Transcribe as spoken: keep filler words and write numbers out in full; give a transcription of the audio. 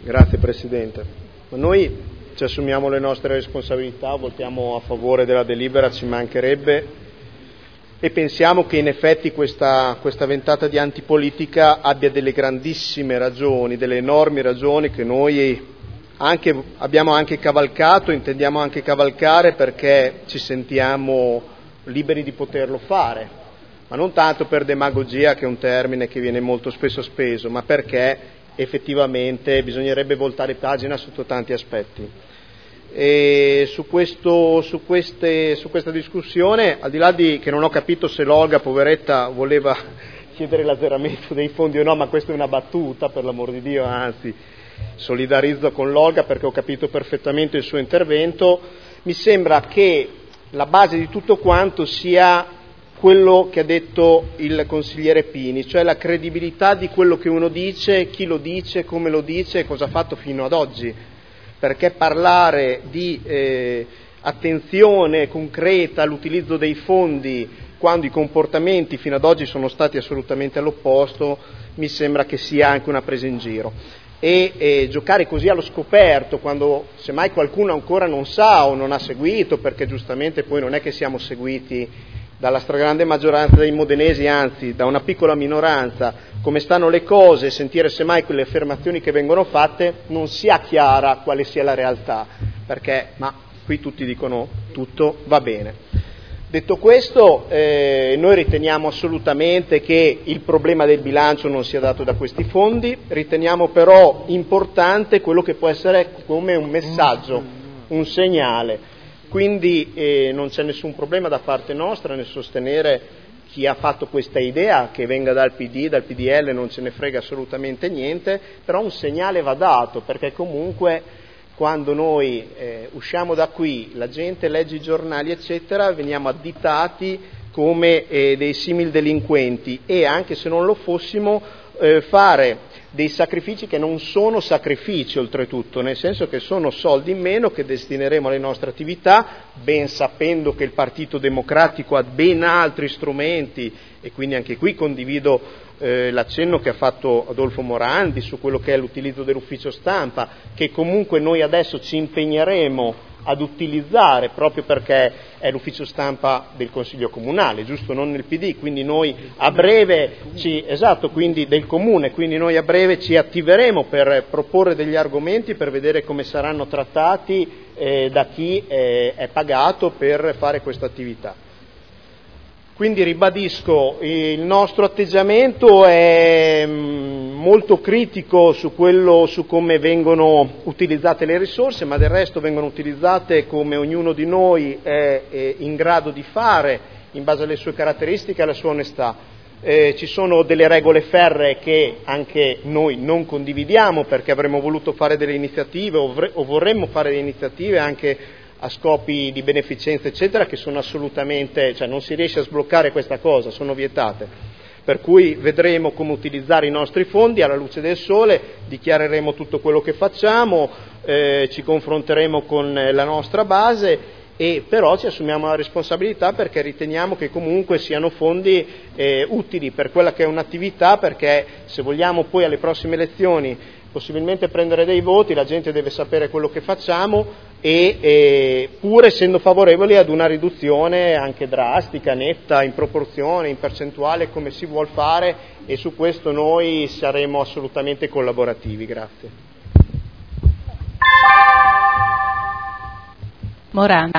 Grazie Presidente. Noi ci assumiamo le nostre responsabilità, votiamo a favore della delibera, ci mancherebbe, e pensiamo che in effetti questa, questa ventata di antipolitica abbia delle grandissime ragioni, delle enormi ragioni che noi anche, abbiamo anche cavalcato, intendiamo anche cavalcare, perché ci sentiamo liberi di poterlo fare, ma non tanto per demagogia, che è un termine che viene molto spesso speso, ma perché effettivamente bisognerebbe voltare pagina sotto tanti aspetti. E su, questo, su, queste, su questa discussione, al di là di che non ho capito se l'Olga, poveretta, voleva chiedere l'azzeramento dei fondi o no, ma questa è una battuta, per l'amor di Dio, anzi solidarizzo con l'Olga perché ho capito perfettamente il suo intervento. Mi sembra che la base di tutto quanto sia quello che ha detto il consigliere Pini, cioè la credibilità di quello che uno dice, chi lo dice, come lo dice e cosa ha fatto fino ad oggi, perché parlare di eh, attenzione concreta all'utilizzo dei fondi quando i comportamenti fino ad oggi sono stati assolutamente all'opposto mi sembra che sia anche una presa in giro. E, e giocare così allo scoperto quando semmai qualcuno ancora non sa o non ha seguito, perché giustamente poi non è che siamo seguiti dalla stragrande maggioranza dei modenesi, anzi da una piccola minoranza, come stanno le cose, sentire semmai quelle affermazioni che vengono fatte, non sia chiara quale sia la realtà, perché ma qui tutti dicono tutto va bene. Detto questo, eh, noi riteniamo assolutamente che il problema del bilancio non sia dato da questi fondi, riteniamo però importante quello che può essere come un messaggio, un segnale. Quindi eh, non c'è nessun problema da parte nostra nel sostenere chi ha fatto questa idea, che venga dal P D, dal P D L, non ce ne frega assolutamente niente, però un segnale va dato, perché comunque quando noi eh, usciamo da qui, la gente legge i giornali eccetera, veniamo additati come eh, dei simil delinquenti e anche se non lo fossimo eh, fare dei sacrifici che non sono sacrifici oltretutto, nel senso che sono soldi in meno che destineremo alle nostre attività, ben sapendo che il Partito Democratico ha ben altri strumenti e quindi anche qui condivido eh, l'accenno che ha fatto Adolfo Morandi su quello che è l'utilizzo dell'ufficio stampa, che comunque noi adesso ci impegneremo ad utilizzare proprio perché è l'ufficio stampa del Consiglio Comunale, giusto, non nel P D, quindi noi a breve ci, esatto, quindi del Comune, quindi noi a breve ci attiveremo per proporre degli argomenti per vedere come saranno trattati eh, da chi eh, è pagato per fare questa attività. Quindi ribadisco, il nostro atteggiamento è molto critico su quello, su come vengono utilizzate le risorse, ma del resto vengono utilizzate come ognuno di noi è, è in grado di fare, in base alle sue caratteristiche e alla sua onestà. Eh, ci sono delle regole ferree che anche noi non condividiamo, perché avremmo voluto fare delle iniziative o, vre- o vorremmo fare delle iniziative anche a scopi di beneficenza eccetera, che sono assolutamente, cioè non si riesce a sbloccare questa cosa, sono vietate. Per cui vedremo come utilizzare i nostri fondi alla luce del sole, dichiareremo tutto quello che facciamo, eh, ci confronteremo con la nostra base e però ci assumiamo la responsabilità perché riteniamo che comunque siano fondi eh, utili per quella che è un'attività, perché se vogliamo poi alle prossime elezioni possibilmente prendere dei voti, la gente deve sapere quello che facciamo e eh, pur essendo favorevoli ad una riduzione anche drastica, netta, in proporzione, in percentuale, come si vuol fare, e su questo noi saremo assolutamente collaborativi. Grazie. Morando.